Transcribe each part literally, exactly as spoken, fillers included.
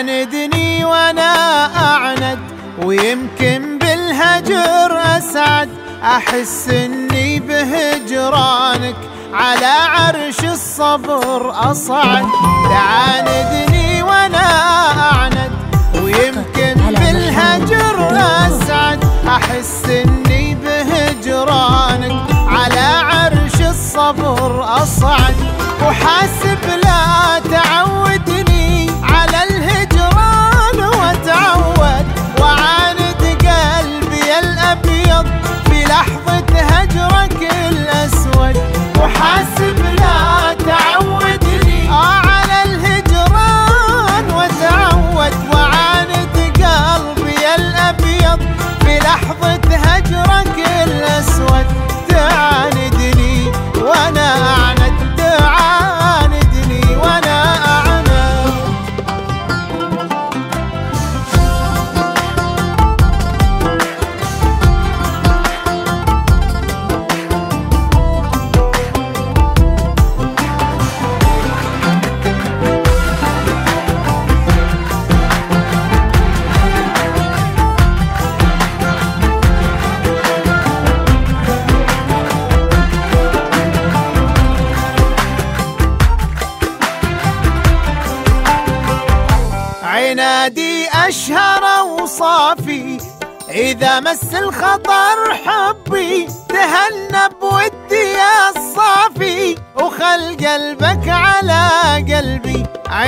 تعاندني وانا اعند، ويمكن بالهجر اسعد، احس اني بهجرانك على عرش الصبر اصعد. تعاندني وانا اعند، ويمكن بالهجر اسعد، احس اني بهجرانك على عرش الصبر اصعد. وحاسب لا تعودني على الهجران واتعود، وعاند قلبي الابيض في لحظة هجرك الاسود. وحاسب لا تعودني على الهجران واتعود، وعاند قلبي الابيض في لحظة هجرك الاسود. تعاندني وانا اعند، تعاندني وانا اعند. عنادي أشهر أوصافي، إذا مس الخطر حبي تهنى بودي الصافي، وخل قلبك على قلبي.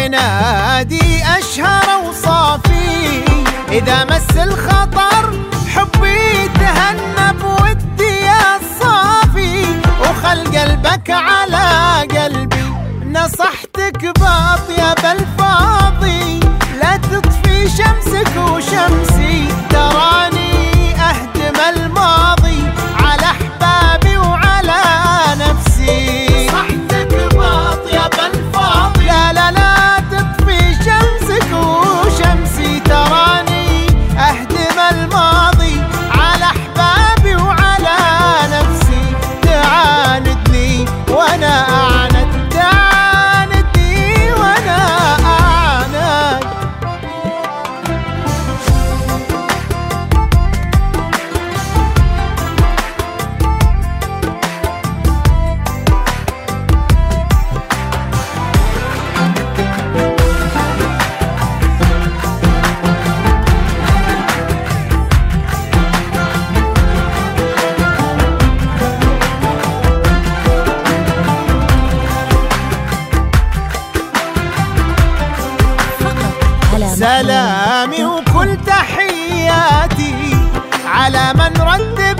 عنادي أشهر أوصافي، إذا مس الخطر حبي تهنى بودي الصافي، وخل قلبك على قلبي. نصحتك بأطيب الفاظي، لا تطفي شمسك وشمسي، تراني أهدم الماضي على أحبابي وعلى نفسي. نصحتك بأطيب الفاظي، لا لا لا تطفي شمسك وشمسي، تراني أهدم الماضي على أحبابي وعلى نفسي. تعاندني وأنا أعند، سلامي وكل تحياتي على من رد